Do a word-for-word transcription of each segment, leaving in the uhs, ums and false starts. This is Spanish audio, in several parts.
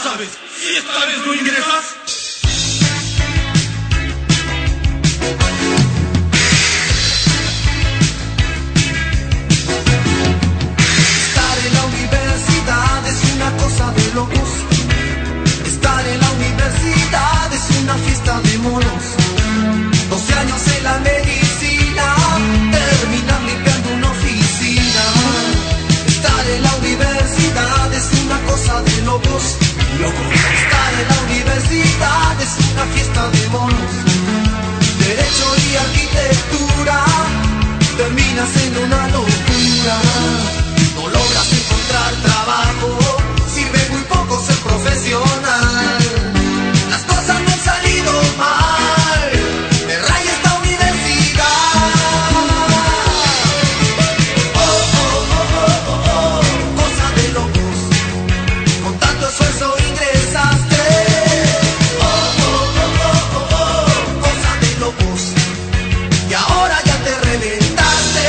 sabes, si esta vez no ingresas. Estar en la universidad es una cosa de locos. Estar en la universidad es una fiesta de monos. doce años en la medicina, terminar limpiando una oficina. Estar en la universidad es una cosa de locos. Estar en la universidad es una fiesta de monos. Derecho y arquitectura terminas en una locura. No logras encontrar trabajo, sirve muy poco ser profesional. Las cosas me han salido mal, me raya esta universidad. Oh, oh, oh, oh, oh, oh, cosa de locos. Con tanto esfuerzo ingresaste. Oh, oh, oh, oh, oh, oh, cosa de locos. Y ahora ya te reventaste.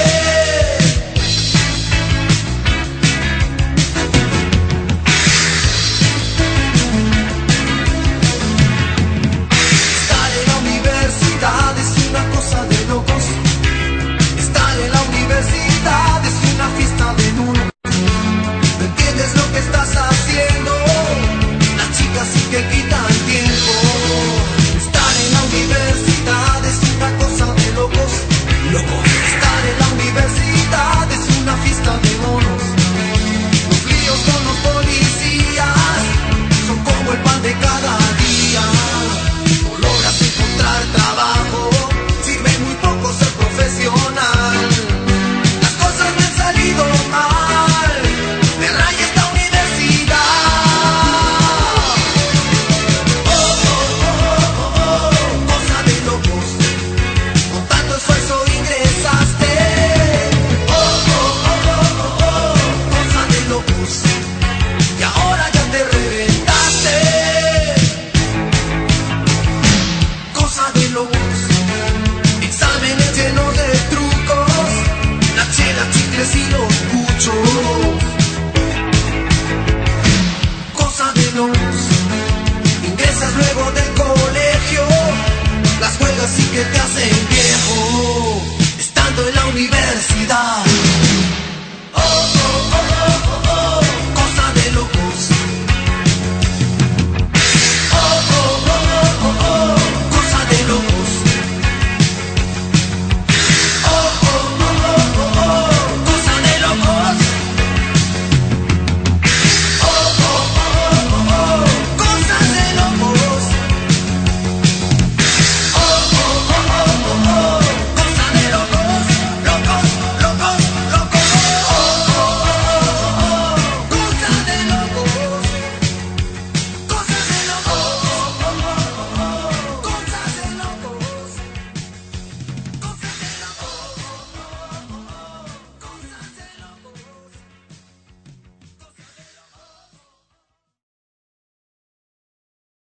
Estar en la universidad es una cosa de locos. Estar en la universidad es una fiesta de monos. ¿No entiendes lo que estás haciendo? Las chicas sí que quitan tiempo. Estar en la universidad es una cosa de locos. Estar en la universidad es una fiesta de monos. Los líos con los policías son como el pan de cada día. No logras encontrar trabajo, sirve muy poco ser profesional. Las cosas me han salido mal, me raya esta universidad. Oh, oh, oh, oh, oh, cosa de locos. Con tanto esfuerzo ingresaste. Oh, oh, oh, oh, oh, cosa de locos. Y ahora ya te